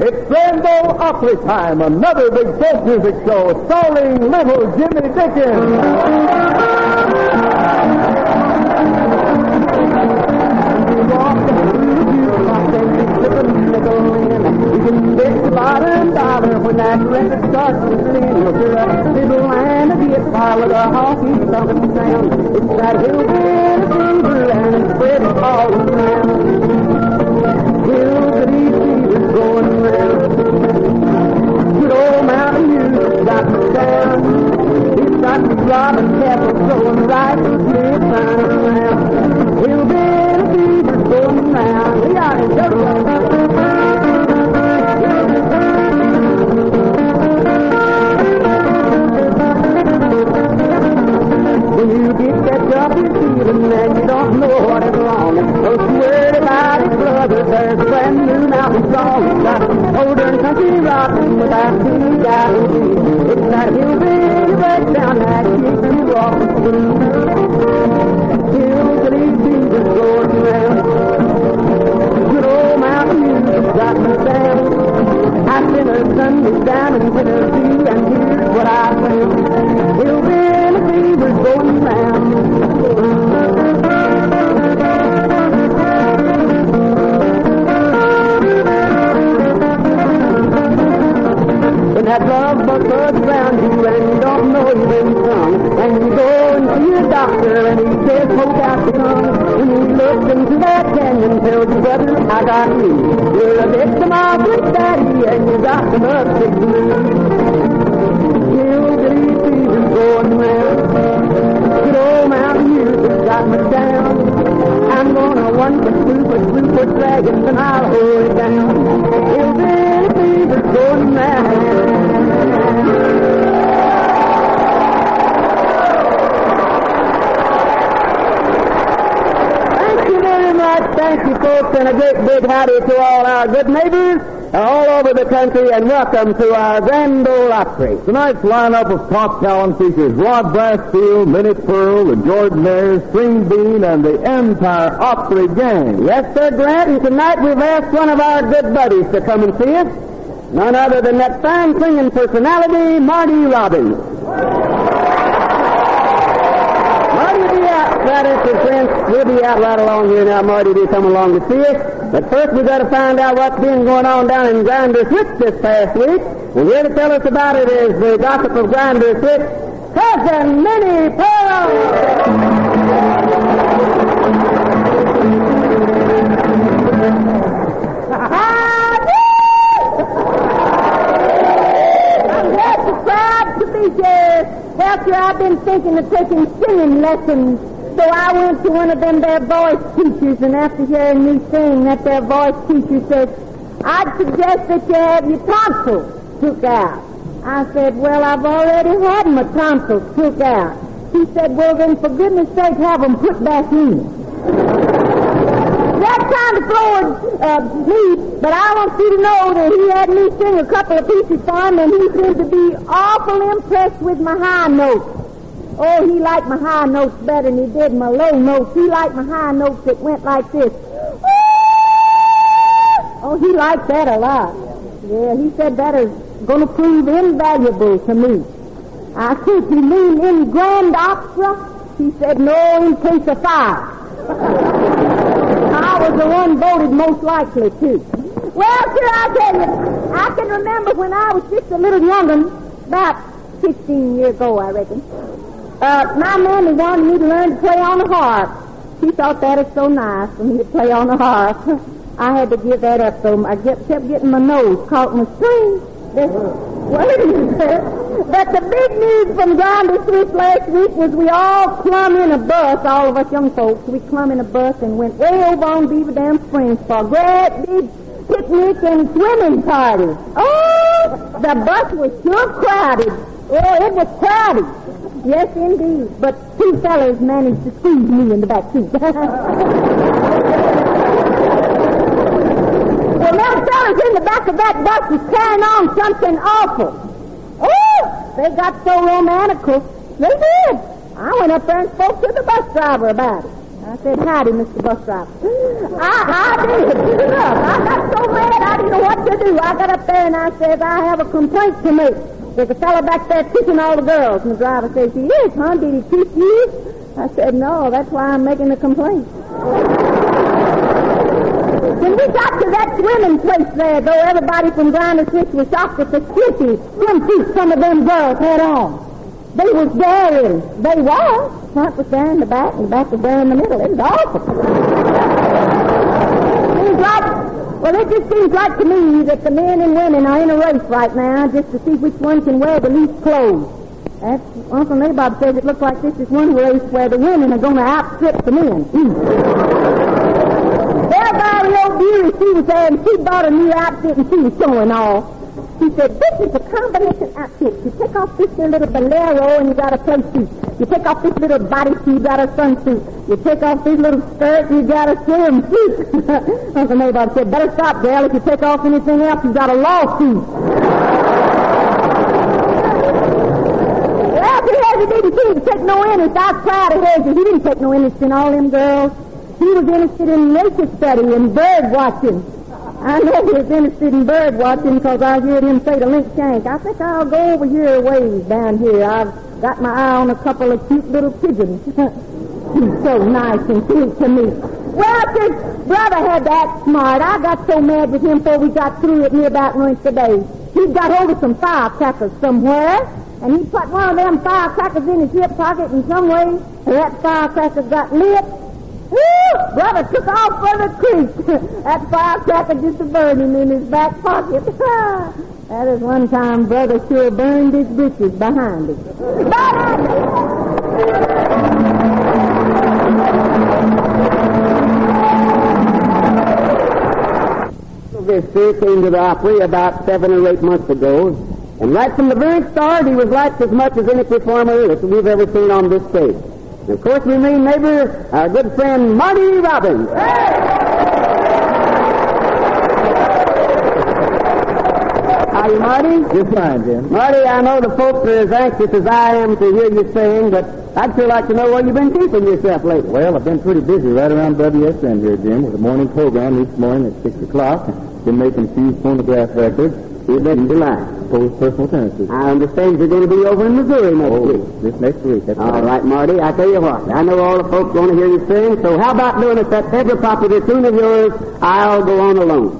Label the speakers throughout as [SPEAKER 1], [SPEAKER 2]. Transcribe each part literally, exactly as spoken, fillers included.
[SPEAKER 1] It's Rainbow Opry time, another big folk music show starring little Jimmy Dickens. You can bet a lot of dollar when that record starts to sing. You'll hear a little line of guitar with a honky tonk sound. It's that hillbilly fever and it's spreading all around. Hillbilly fever's going round. Good old mountain music's got me down. It's got me robbing cattle going right to the sun around. Hillbilly fever's going round. We are in Joseph. When you get that drop in feeling and you don't know what is wrong, don't you worry about it, brother. There's a brand new mountain song. It's got modern country rockin' without any guarantee. It's that hillbilly breakdown that keeps you walking through. Hillbilly fever's going round. Good old mountain music's got me down. I've been a Sunday down and winter too, and here's what I found. Hillbilly fever's going round. When that love bug bugs around you and you don't know you've been stung, and you go and see your doctor and he says poke out the tongue, when you look into that canyon, tells you, brother, I got you. You're a victim of Big Daddy and you got the love sick blues. Hillbilly fever's going round. Good old mountain music's got me down. I'm gonna one for two for two for dragons and I'll hold it down. Hillbilly fever's going round. Thank you very much. Thank you, folks, and a great big howdy to all our good neighbors all over the country, and welcome to our Grand Ole Opry.
[SPEAKER 2] Tonight's lineup of top talent features Rod Brassfield, Minnie Pearl, the Jordanaires, String Bean, and the entire Opry gang.
[SPEAKER 1] Yes, sir, Grant, and tonight we've asked one of our good buddies to come and see us. None other than that fine singing personality, Marty Robbins. Marty will be out, right after friends. We'll be out right along here now. Marty will be coming along to see us. But first we've got to find out what's been going on down in Grinder's Switch this past week. And here to tell us about it is the gossip of Grinder's Switch, Cousin Minnie Pearl. Well, sir, I've been thinking of taking singing lessons, so I went to one of them there voice teachers, and after hearing me sing, that there voice teacher said, I'd suggest that you have your tonsils took out. I said, well, I've already had my tonsils took out. He said, well, then, for goodness sake, have them put back in. That kind of floored uh, me, but I want you to know that he had me sing a couple of pieces for him, and he seemed to be awful impressed with my high notes. Oh, he liked my high notes better than he did my low notes. He liked my high notes that went like this. Oh, he liked that a lot. Yeah, he said that is going to prove invaluable to me. I said, you mean in grand opera? He said, no, in case of fire. I was the one voted most likely to. Well, sir, I tell you, I can remember when I was just a little younger, about sixteen years ago, I reckon. Uh, my mammy wanted me to learn to play on the harp. She thought that was so nice for me to play on the harp. I had to give that up, though. I kept getting my nose caught in the string. Wait a minute, sir. But the big news from Grinder's Switch last week was we all clumb in a bus, all of us young folks. We clumb in a bus and went way over on Beaver Dam Springs for a great big picnic and swimming party. Oh, the bus was sure crowded. Oh, it was crowded. Yes, indeed. But two fellas managed to squeeze me in the back seat. Well, them fellas in the back of that bus was carrying on something awful. Oh, they got so romantical. They did. I went up there and spoke to the bus driver about it. I said, howdy, Mister Bus Driver. I, I did. Look, I got so mad I didn't know what to do. I got up there and I said, I have a complaint to make. There's a fellow back there kissing all the girls. And the driver says, he is, huh? Did he kiss you? I said, no, that's why I'm making the complaint. When we got to that swimming place there, though, everybody from Grinder Six was shocked at the skimpy swimsuits some of them girls had on. They was daring. They were. Front was there in the back, and the back was there in the middle. It was awful. Seems like, well, it just seems like to me that the men and women are in a race right now just to see which one can wear the least clothes. That's Uncle Nabob says it looks like this is one race where the women are going to outstrip the men. Well, Barry O'Beary, she was there, and she bought a new outfit, and she was showing off. She said, this is a combination outfit. You take off this little bolero, and you got a play suit. You take off this little bodysuit, you got a sunsuit. You take off this little skirt, you got a swimsuit. Uncle Nabob said, better stop, Dale. If you take off anything else, you got a lawsuit. Well, he didn't seem to take no interest. I was proud of his. He didn't take no interest in all them girls. He was interested in nature study and bird watching. I know he was interested in bird watching because I heard him say to Link Shank, I think I'll go over your ways down here. I've got my eye on a couple of cute little pigeons. He's so nice and sweet to me. Well, his brother had to act smart. I got so mad with him before we got through at near about lunch today. He got hold of some firecrackers somewhere, and he put one of them firecrackers in his hip pocket, and some way that firecracker got lit. Woo! Brother took off for the creek. That firecracker just burned him in his back pocket. That is one time Brother sure burned his britches behind him.
[SPEAKER 3] Sylvester came to the Opry about seven or eight months ago, and right from the very start, he was liked as much as any performer that we've ever seen on this stage. And of course, we mean neighbor, our good friend Marty Robbins. How are you, Marty?
[SPEAKER 2] Just fine, Jim.
[SPEAKER 3] Marty, I know the folks are as anxious as I am to hear you sing, but I'd sure like to know where you've been keeping yourself lately.
[SPEAKER 2] Well, I've been pretty busy right around W S N here, Jim, with a morning program each morning at six o'clock. Been making a few phonograph records.
[SPEAKER 3] You've been in July.
[SPEAKER 2] Post personal tendencies.
[SPEAKER 3] I understand you're going to be over in Missouri next
[SPEAKER 2] oh,
[SPEAKER 3] week.
[SPEAKER 2] This next week. That's
[SPEAKER 3] all
[SPEAKER 2] right.
[SPEAKER 3] right, Marty. I tell you what. I know all the folks want to hear you sing, so how about doing us that ever popular tune of yours, I'll Go On Alone.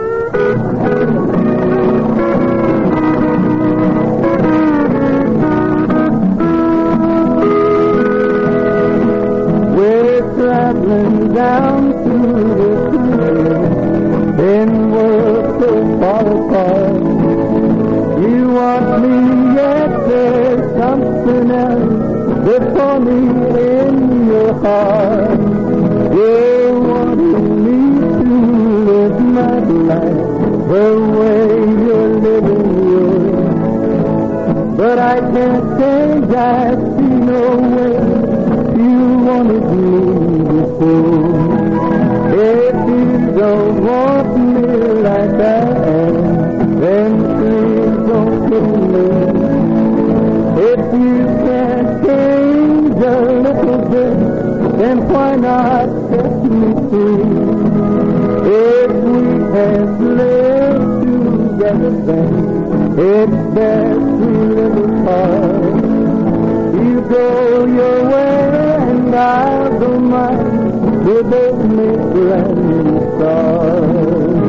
[SPEAKER 2] We're traveling down through the country in worlds so far apart. You want me, yet there's something else before me in your heart. You're wanting me to live my life the way you're living yours. But I can't change, I see no way you wanted me before. If you don't want me like I am, then please don't kill me. If you can't change a little bit, then why not set me free? If we have lived together, then it's best we live apart. You go your way and I'll go mine. We both make brand new stars.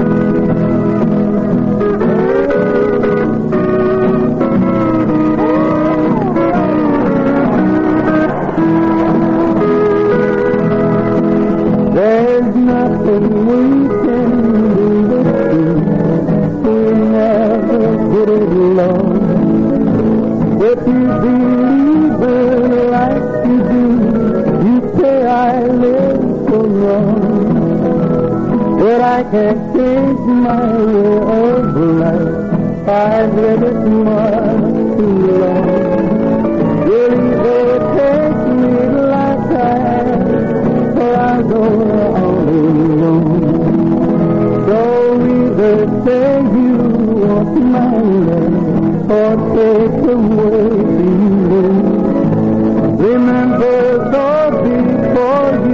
[SPEAKER 2] There's nothing we can do this week. We never get it alone. If you believe it like you do, you say I live so wrong. But I can't change my way of life. I've lived it much too long. Will you take me like I am, or I go all alone? So either say you want my love, or take away the wind. Remember, though, before you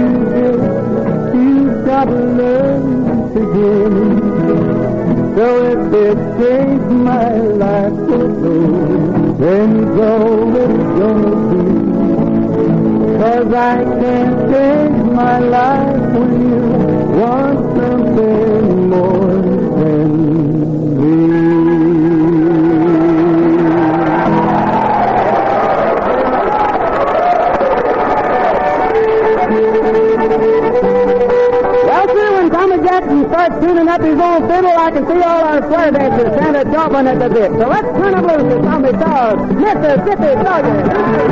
[SPEAKER 2] So if it changed my life for good, then so it's gonna be. 'Cause I can't change my life when you want something more than me.
[SPEAKER 3] Well, sir, when Tommy Jackson starts tuning up his own fiddle, I can see all our square dancers kind of chomping at the bit. So let's turn him loose as Tommy Stars, Mississippi Soldier.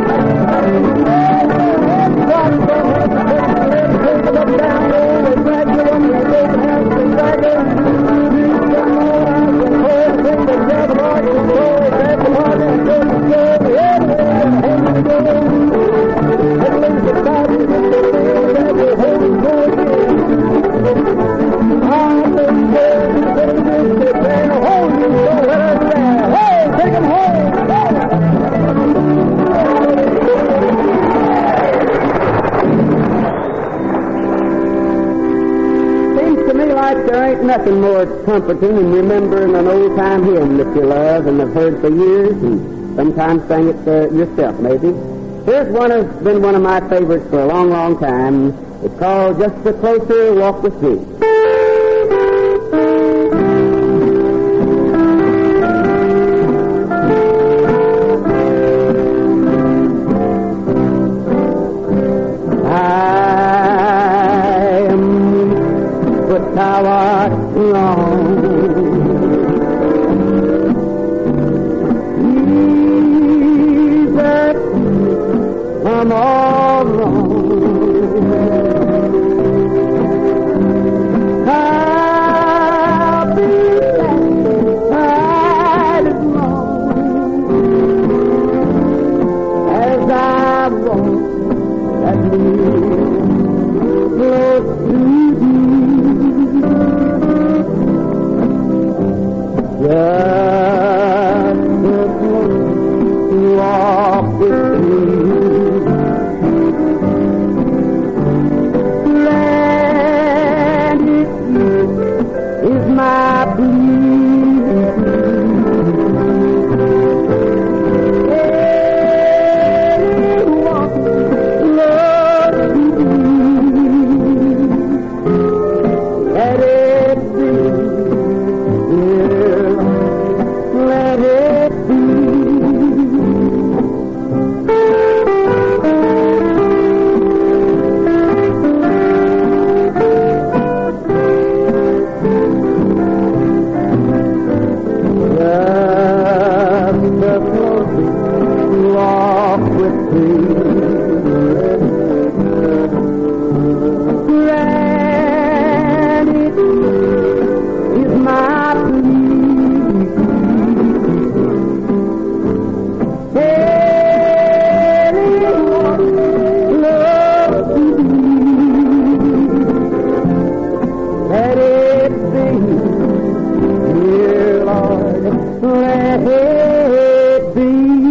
[SPEAKER 3] There ain't nothing more comforting than remembering an old-time hymn that you love and have heard for years and sometimes sang it uh, yourself, maybe. Here's one that's been one of my favorites for a long, long time. It's called Just a Closer Walk with Thee. Thou art wrong. Jesus, I'm all wrong. I'll be satisfied as long as I walk that near close to thee. Just a close walk with me. Granted is my plea. Anyone close to thee, let it be. Let it be. Just a close walk with thee. Granted is my plea. Anyone close to thee, let it be, dear Lord, let it be.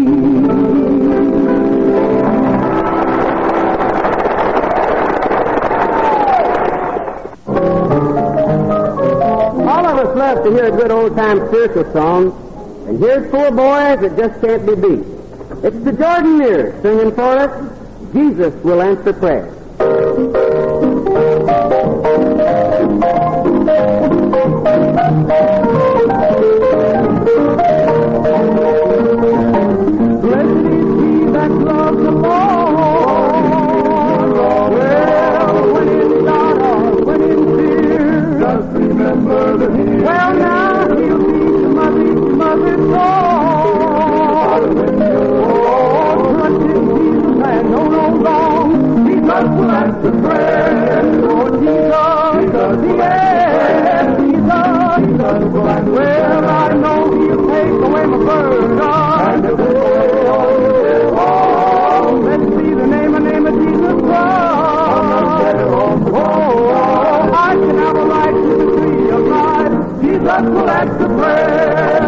[SPEAKER 3] All of us love to hear a good old-time spiritual song, and here's four boys that just can't be beat. It's the Jordanaires singing for us, Jesus Will Answer Prayer. Blessed is he that loves the Lord. Well, when in doubt or when in fear, just remember that he well, now he'll be the mother's mother's Lord. Trust in Jesus and know no wrong. Jesus will answer prayer. Lord Jesus, Jesus, yes, Jesus, Jesus will answer. Well, I know he'll take away my burden. And if it's all, let's see the name and name of Jesus Christ. Oh, I can have a right to the tree of life. Jesus will answer prayer.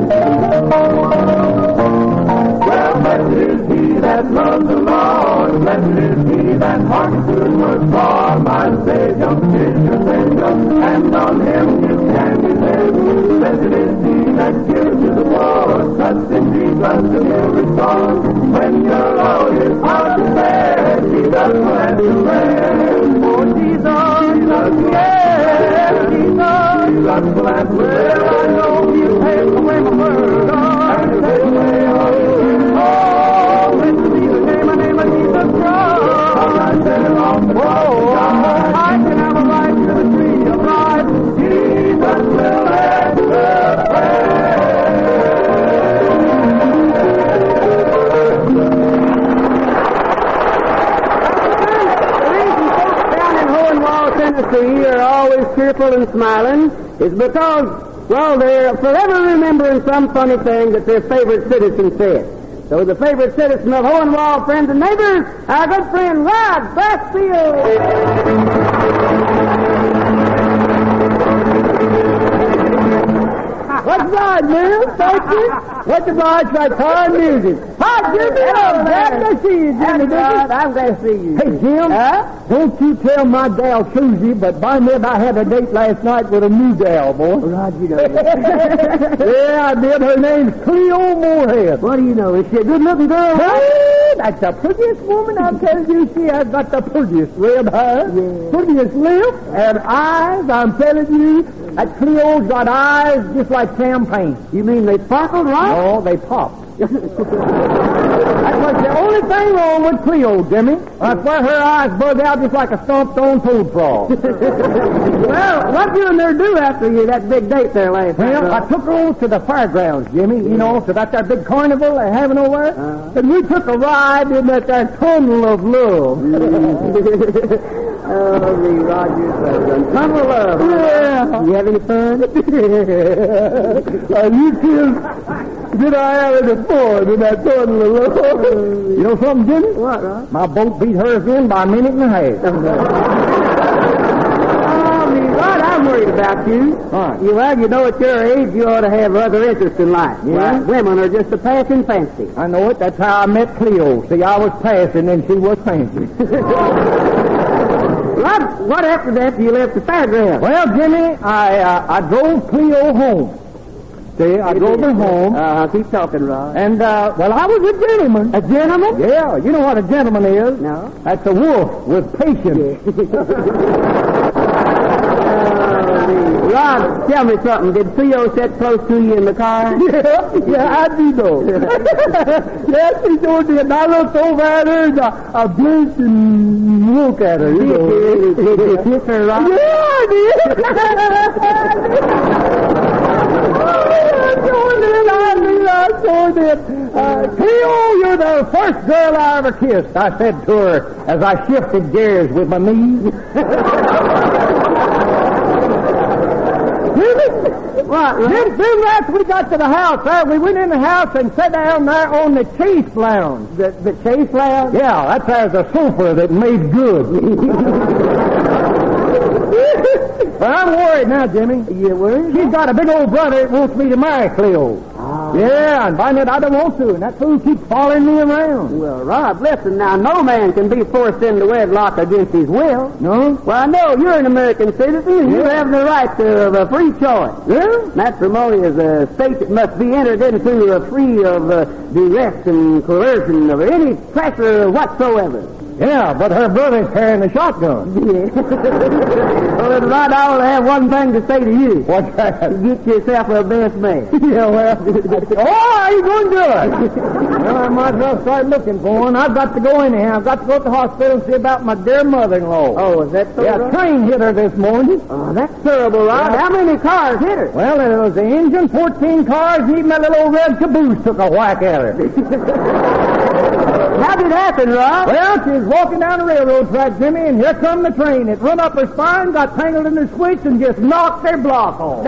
[SPEAKER 3] Well, blessed is he that loves the Lord.
[SPEAKER 2] Blessed is he that hearkens to his words, for my Savior is your Savior, and on him you can depend. Blessed is he that gives you the power, trust in Jesus and he'll restore. When your load is hard to bear, Jesus will answer prayer. Oh, Jesus, Jesus, yeah, Jesus, Jesus will answer prayer. I know you take away my burden, and take away all your oh, blessed be the name, the name of Jesus Christ. I said on the cross, I can have a right to the tree of life. Jesus will answer prayer.
[SPEAKER 3] Tennessee are always cheerful and smiling is because, well, they're forever remembering some funny thing that their favorite citizen said. So the favorite citizen of Hohenwald, friends and neighbors, our good friend Rod Brassfield. What's obliged, man? Thank you. What's obliged by fine music? Hi, Jimmy. Hello, glad to see you, Jimmy. I'm, I'm glad to see you.
[SPEAKER 4] Hey, Jim.
[SPEAKER 3] Huh?
[SPEAKER 4] Don't you tell my gal Susie, but by me, I had a date last night with a new gal, boy.
[SPEAKER 3] Rod, you know.
[SPEAKER 4] Yeah, I did. Her name's Cleo Moorhead.
[SPEAKER 3] What do you know? Is she a good-looking girl?
[SPEAKER 4] Hey, that's the prettiest woman I'm telling you. She has got the prettiest red hair,
[SPEAKER 3] Yeah.
[SPEAKER 4] prettiest lips, and eyes. I'm telling you, that Cleo's got eyes just like champagne.
[SPEAKER 3] You mean they sparkled, right?
[SPEAKER 4] No, they pop. That was the only thing wrong with Cleo, Jimmy. I swear her eyes bug out just like a stomped-on toad frog.
[SPEAKER 3] Well, what did you there do after you that big date there last night?
[SPEAKER 4] Well, I took her over to the fairgrounds, Jimmy, you know, so that's that big carnival they're having over there.
[SPEAKER 3] Uh-huh.
[SPEAKER 4] And we took a ride in that there tunnel of love.
[SPEAKER 3] Oh, me, Roger, son. Tunnel of love.
[SPEAKER 4] Yeah.
[SPEAKER 3] You have any fun?
[SPEAKER 4] And you kids, did I have any fun in that tunnel of love? You know something, Jimmy?
[SPEAKER 3] What, Rod?
[SPEAKER 4] My boat beat hers in by a minute and a half.
[SPEAKER 3] Oh, me, Rod, I'm worried about you.
[SPEAKER 4] What?
[SPEAKER 3] You, well, you know, at your age, you ought to have other interests in life.
[SPEAKER 4] Yeah?
[SPEAKER 3] Why, women are just a passing fancy.
[SPEAKER 4] I know it. That's how I met Cleo. See, I was passing and she was fancy.
[SPEAKER 3] What, what after that you left the fairground?
[SPEAKER 4] Well, Jimmy, I uh, I drove Cleo home. See, I drove her home.
[SPEAKER 3] Uh, keep talking, Rod.
[SPEAKER 4] And, uh, well, I was a gentleman.
[SPEAKER 3] A gentleman?
[SPEAKER 4] Yeah, you know what a gentleman is?
[SPEAKER 3] No.
[SPEAKER 4] That's a wolf with patience.
[SPEAKER 3] Oh, Rod, tell me something. Did Cleo sit close to you in the car?
[SPEAKER 4] Yeah, yeah, I do know. Yes, she sure did. And I looked over at her and I, I blinked and looked at her, you know.
[SPEAKER 3] Did you, did you kiss her, Rod?
[SPEAKER 4] Yeah, I did. I sure did. I did. I sure did. Uh, Cleo, you're the first girl I ever kissed, I said to her as I shifted gears with my knees.
[SPEAKER 3] What, Rod?
[SPEAKER 4] Then, then after we got to the house, there, we went in the house and sat down there on the chase lounge.
[SPEAKER 3] The, the chase lounge?
[SPEAKER 4] Yeah, that's there's a sofa that made good. But I'm worried now, Jimmy.
[SPEAKER 3] You worried?
[SPEAKER 4] She's got a big old brother that wants me to marry Cleo.
[SPEAKER 3] Ah.
[SPEAKER 4] Yeah, and by that I don't want to, and that fool keeps following me around.
[SPEAKER 3] Well, Rod, listen, now, no man can be forced into wedlock against his will.
[SPEAKER 4] No?
[SPEAKER 3] Well, I know you're an American citizen, and you
[SPEAKER 4] Yeah.
[SPEAKER 3] have the right to a free choice.
[SPEAKER 4] Yeah?
[SPEAKER 3] Matrimony is a state that must be entered into uh, free of uh, duress and coercion or any pressure whatsoever.
[SPEAKER 4] Yeah, but her brother's carrying a shotgun.
[SPEAKER 3] Yeah. Well, Rod, I only have one thing to say to you.
[SPEAKER 4] What's that?
[SPEAKER 3] Get yourself a best man.
[SPEAKER 4] Yeah, well, oh, how you going to do it? Well, I might as well start looking for one. I've got to go anyhow. I've got to go to the hospital and see about my dear mother-in-law.
[SPEAKER 3] Oh, is that so?
[SPEAKER 4] Yeah,
[SPEAKER 3] Rod?
[SPEAKER 4] train hit her this morning.
[SPEAKER 3] Oh, that's terrible, Rod.
[SPEAKER 4] Yeah.
[SPEAKER 3] How many cars hit her?
[SPEAKER 4] Well, it was the engine, fourteen cars, and even that little old red caboose took a whack at her.
[SPEAKER 3] How did it happen, Rod?
[SPEAKER 4] Well, she was walking down the railroad track, Jimmy, and here come the train. It run up her spine, got tangled in her switch, and just knocked her block off.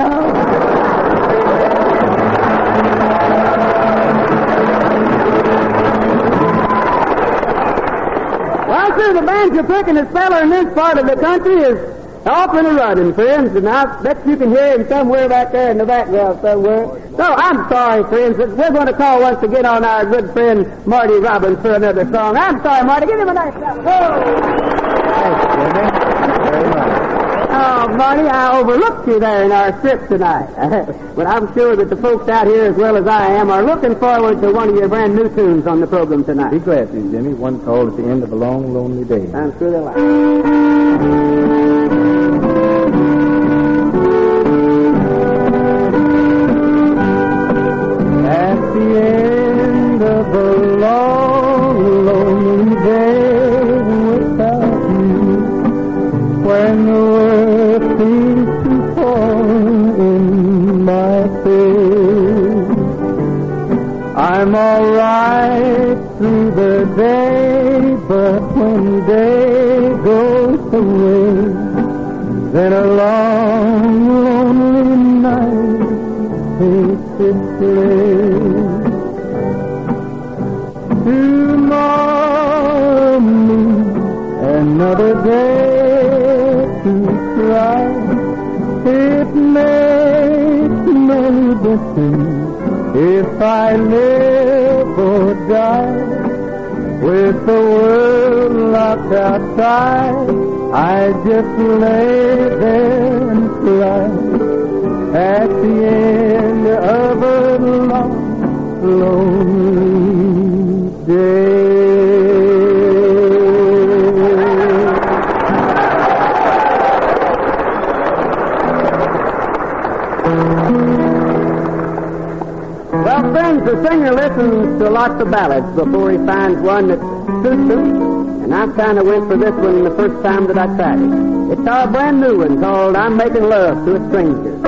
[SPEAKER 3] Well, sir, the banjo picking speller in this part of the country is Off and a running, friends, and I bet you can hear him somewhere back there in the background somewhere. So I'm sorry, friends. We're going to call once again on our good friend Marty Robbins for another song. I'm sorry, Marty. Give him a nice clap.
[SPEAKER 4] Thanks, Jimmy. Very much.
[SPEAKER 3] Oh, Marty, I overlooked you there in our script tonight. But I'm sure that the folks out here, as well as I am, are looking forward to one of your brand new tunes on the program tonight.
[SPEAKER 4] Be glad to, Jimmy. One called at the end of a long, lonely day.
[SPEAKER 3] I'm sure they'll like it.
[SPEAKER 2] At the end of a long, lonely day without you, when the world seems to fall in my face, I'm all right through the day, but when day goes away, then a long, lonely night takes its place. Tomorrow means another day to cry. It makes no difference if I live or die. With the world locked outside, I just lay there and cry. At the end of a long, lonely day.
[SPEAKER 3] Well, friends, the singer listens to lots of ballads before he finds one that suits him, and I kind of went for this one the first time that I tried it. It's our brand new one called I'm Making Love to a Stranger.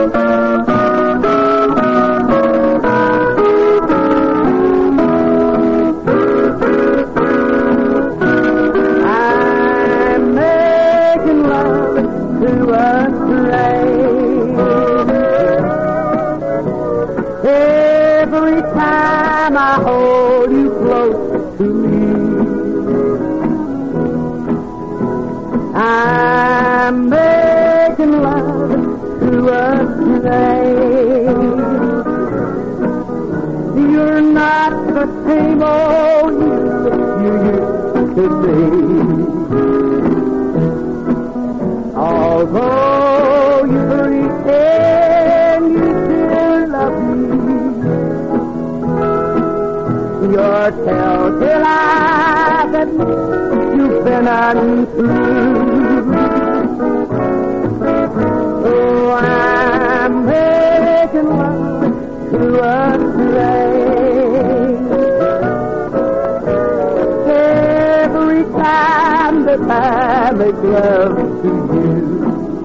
[SPEAKER 3] I'm making love to a stranger. Every time I hold you close to me, I'm making love to a stranger. You're not the same old you you used to be. Although you pretend you still love me, your telltale eyes admit you've been untrue. Oh, I'm making love to a stranger. Every time that I make love to you,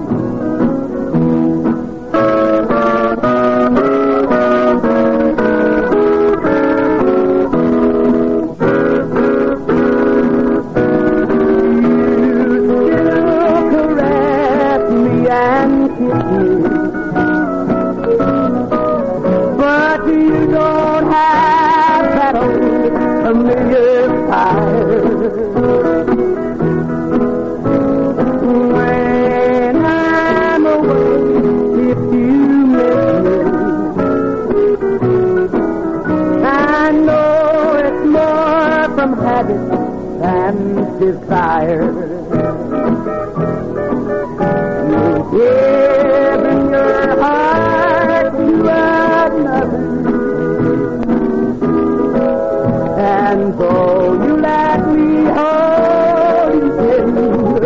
[SPEAKER 3] but you don't have that old familiar fire. When I'm away, if you miss me, I know it's more from habit than desire. You've given your heart to another, and though you let me hold you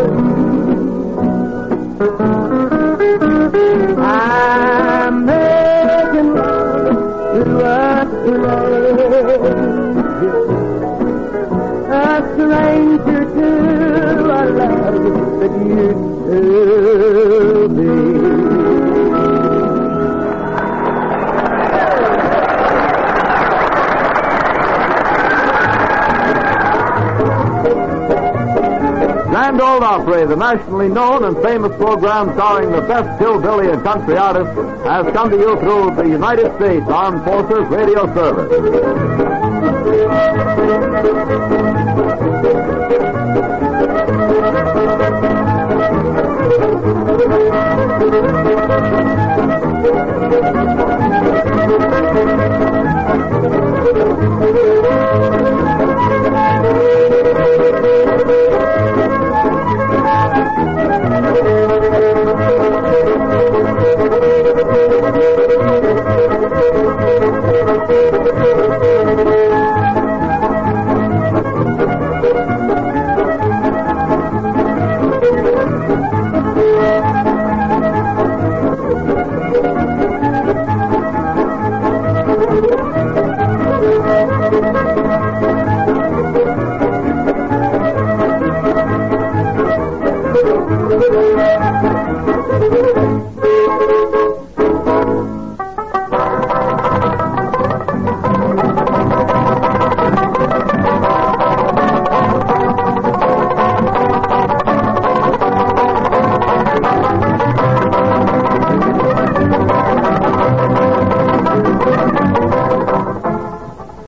[SPEAKER 3] tender, I'm making love to a stranger, a stranger to a love that you to be.
[SPEAKER 5] Grand Ole Opry, the nationally known and famous program starring the best hillbilly and country artists, has come to you through the United States Armed Forces Radio Service.